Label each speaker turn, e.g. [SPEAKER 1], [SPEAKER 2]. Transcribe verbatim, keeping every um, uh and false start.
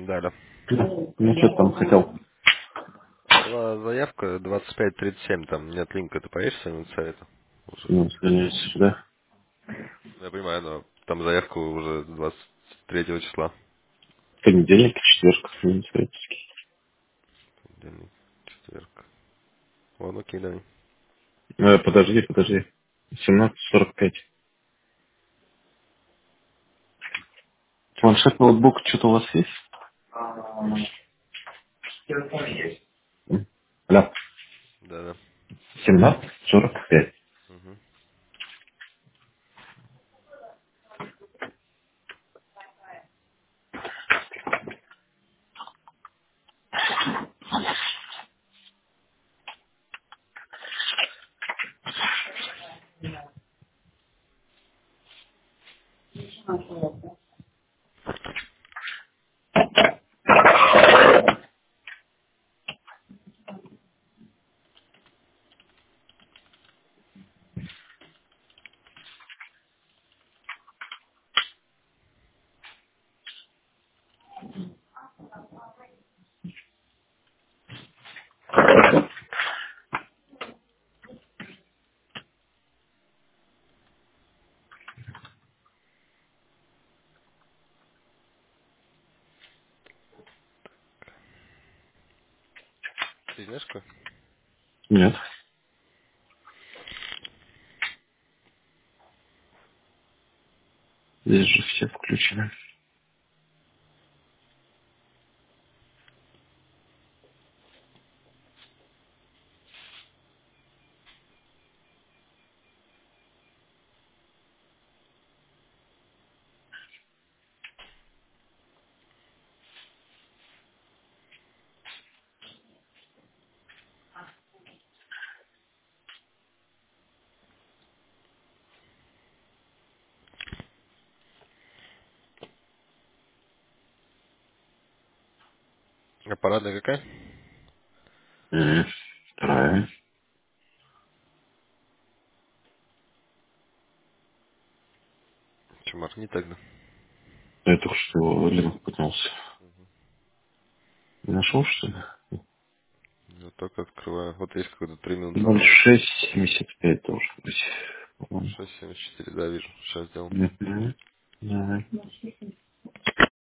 [SPEAKER 1] Да, да.
[SPEAKER 2] Ну, ну, что там хотел?
[SPEAKER 1] Была заявка двадцать пять тридцать семь, там нет линка, ты поедешь сегодня на совета? Уже.
[SPEAKER 2] Ну, сгоняйся сюда.
[SPEAKER 1] Я понимаю, но там заявка уже двадцать третьего числа.
[SPEAKER 2] Понедельник, четверг, советский.
[SPEAKER 1] Понедельник, четверг. Ладно, окей, давай.
[SPEAKER 2] Э, подожди, подожди. семнадцать сорок пять.
[SPEAKER 1] Че?
[SPEAKER 2] Планшет, ноутбук, что-то у вас есть? М. Алло.
[SPEAKER 1] Да, да.
[SPEAKER 2] семнадцать сорок пять.
[SPEAKER 1] Угу. Ты знаешь какой?
[SPEAKER 2] Нет, здесь же все включены.
[SPEAKER 1] А парадная какая?
[SPEAKER 2] М, Вторая.
[SPEAKER 1] Че, моргни тогда.
[SPEAKER 2] Я только что Линк поднялся. Не нашел, что ли?
[SPEAKER 1] Я только открываю. Вот есть какой-то три минуты
[SPEAKER 2] ноль
[SPEAKER 1] назад.
[SPEAKER 2] шесть семьдесят пять должен быть. По-моему.
[SPEAKER 1] шесть семьдесят четыре, да, вижу. Сейчас сделал.
[SPEAKER 2] Мгм. Да.